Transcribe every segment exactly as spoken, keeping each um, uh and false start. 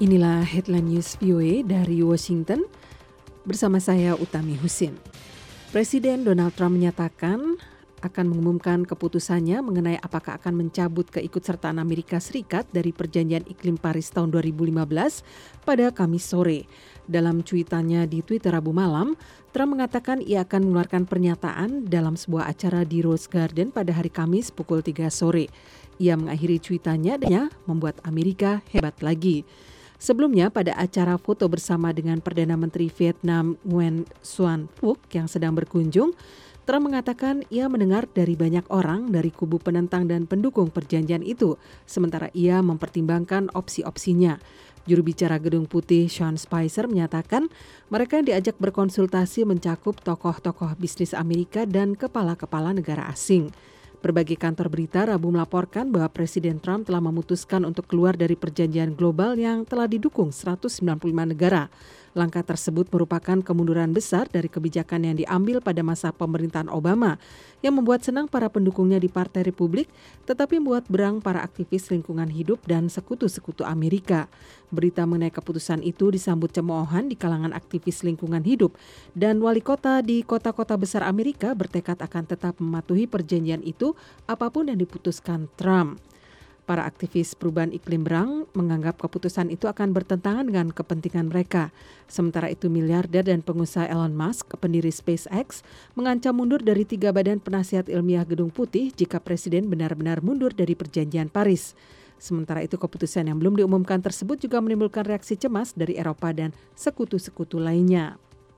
Inilah headline news V O A dari Washington bersama saya Utami Husin. Presiden Donald Trump menyatakan akan mengumumkan keputusannya mengenai apakah akan mencabut keikutsertaan Amerika Serikat dari Perjanjian Iklim Paris tahun dua ribu lima belas pada Kamis sore. Dalam cuitannya di Twitter Rabu malam, Trump mengatakan ia akan mengeluarkan pernyataan dalam sebuah acara di Rose Garden pada hari Kamis pukul tiga sore. Ia mengakhiri cuitannya dengan membuat Amerika hebat lagi. Sebelumnya pada acara foto bersama dengan Perdana Menteri Vietnam Nguyen Xuan Phuc yang sedang berkunjung, Trump mengatakan ia mendengar dari banyak orang dari kubu penentang dan pendukung perjanjian itu, sementara ia mempertimbangkan opsi-opsinya. Juru bicara Gedung Putih Sean Spicer menyatakan mereka yang diajak berkonsultasi mencakup tokoh-tokoh bisnis Amerika dan kepala-kepala negara asing. Berbagai kantor berita Rabu melaporkan bahwa Presiden Trump telah memutuskan untuk keluar dari perjanjian global yang telah didukung seratus sembilan puluh lima negara. Langkah tersebut merupakan kemunduran besar dari kebijakan yang diambil pada masa pemerintahan Obama yang membuat senang para pendukungnya di Partai Republik, tetapi membuat berang para aktivis lingkungan hidup dan sekutu-sekutu Amerika. Berita mengenai keputusan itu disambut cemoohan di kalangan aktivis lingkungan hidup dan wali kota di kota-kota besar Amerika bertekad akan tetap mematuhi perjanjian itu apapun yang diputuskan Trump. Para aktivis perubahan iklim berang menganggap keputusan itu akan bertentangan dengan kepentingan mereka. Sementara itu miliarder dan pengusaha Elon Musk, pendiri SpaceX, mengancam mundur dari tiga badan penasihat ilmiah Gedung Putih jika Presiden benar-benar mundur dari perjanjian Paris. Sementara itu keputusan yang belum diumumkan tersebut juga menimbulkan reaksi cemas dari Eropa dan sekutu-sekutu lainnya.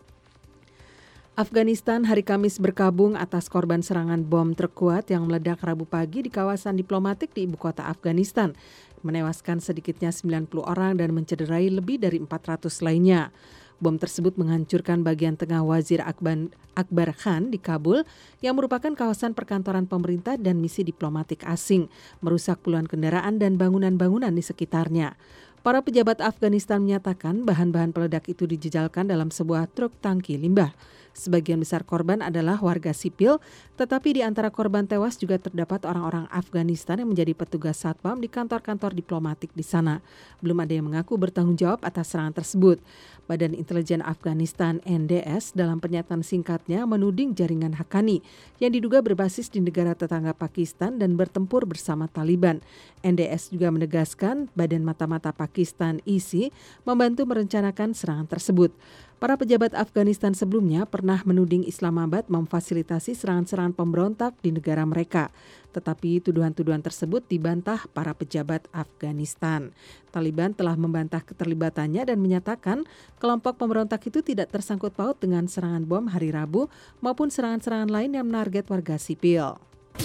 Afghanistan hari Kamis berkabung atas korban serangan bom terkuat yang meledak Rabu pagi di kawasan diplomatik di ibu kota Afghanistan, menewaskan sedikitnya sembilan puluh orang dan mencederai lebih dari empat ratus lainnya. Bom tersebut menghancurkan bagian tengah Wazir Akbar, Akbar Khan di Kabul yang merupakan kawasan perkantoran pemerintah dan misi diplomatik asing, merusak puluhan kendaraan dan bangunan-bangunan di sekitarnya. Para pejabat Afghanistan menyatakan bahan-bahan peledak itu dijejalkan dalam sebuah truk tangki limbah. Sebagian besar korban adalah warga sipil, tetapi di antara korban tewas juga terdapat orang-orang Afghanistan yang menjadi petugas satpam di kantor-kantor diplomatik di sana. Belum ada yang mengaku bertanggung jawab atas serangan tersebut. Badan Intelijen Afghanistan N D S dalam pernyataan singkatnya menuding jaringan Haqqani yang diduga berbasis di negara tetangga Pakistan dan bertempur bersama Taliban. N D S juga menegaskan Badan Mata-Mata Pakistan I S I membantu merencanakan serangan tersebut. Para pejabat Afghanistan sebelumnya pernah menuding Islamabad memfasilitasi serangan-serangan pemberontak di negara mereka. Tetapi tuduhan-tuduhan tersebut dibantah para pejabat Afghanistan. Taliban telah membantah keterlibatannya dan menyatakan kelompok pemberontak itu tidak tersangkut paut dengan serangan bom hari Rabu maupun serangan-serangan lain yang menarget warga sipil.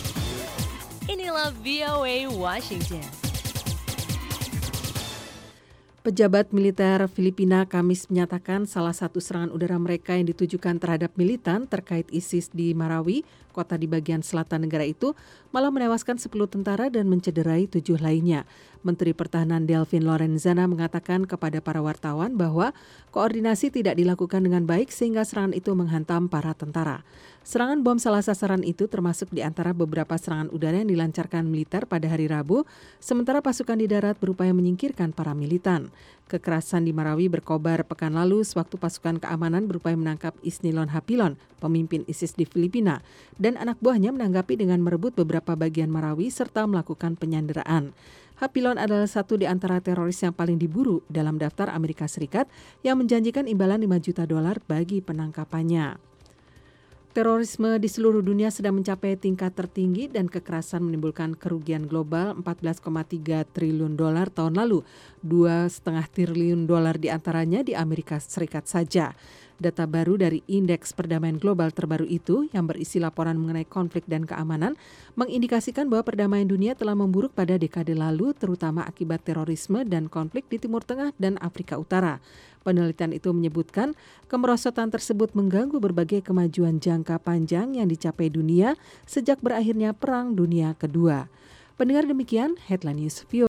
Inilah V O A Washington. Pejabat militer Filipina Kamis menyatakan salah satu serangan udara mereka yang ditujukan terhadap militan terkait ISIS di Marawi, kota di bagian selatan negara itu, malah menewaskan sepuluh tentara dan mencederai tujuh lainnya. Menteri Pertahanan Delvin Lorenzana mengatakan kepada para wartawan bahwa koordinasi tidak dilakukan dengan baik sehingga serangan itu menghantam para tentara. Serangan bom salah sasaran itu termasuk di antara beberapa serangan udara yang dilancarkan militer pada hari Rabu, sementara pasukan di darat berupaya menyingkirkan para militan. Kekerasan di Marawi berkobar pekan lalu sewaktu pasukan keamanan berupaya menangkap Isnilon Hapilon, pemimpin ISIS di Filipina, dan anak buahnya menanggapi dengan merebut beberapa bagian Marawi serta melakukan penyanderaan. Hapilon adalah satu di antara teroris yang paling diburu dalam daftar Amerika Serikat yang menjanjikan imbalan lima juta dolar bagi penangkapannya. Terorisme di seluruh dunia sedang mencapai tingkat tertinggi dan kekerasan menimbulkan kerugian global empat belas koma tiga triliun dolar tahun lalu, dua koma lima triliun dolar diantaranya di Amerika Serikat saja. Data baru dari Indeks Perdamaian Global terbaru itu yang berisi laporan mengenai konflik dan keamanan mengindikasikan bahwa perdamaian dunia telah memburuk pada dekade lalu terutama akibat terorisme dan konflik di Timur Tengah dan Afrika Utara. Penelitian itu menyebutkan kemerosotan tersebut mengganggu berbagai kemajuan jangka panjang yang dicapai dunia sejak berakhirnya Perang Dunia Kedua. Pendengar demikian Headline News V O A.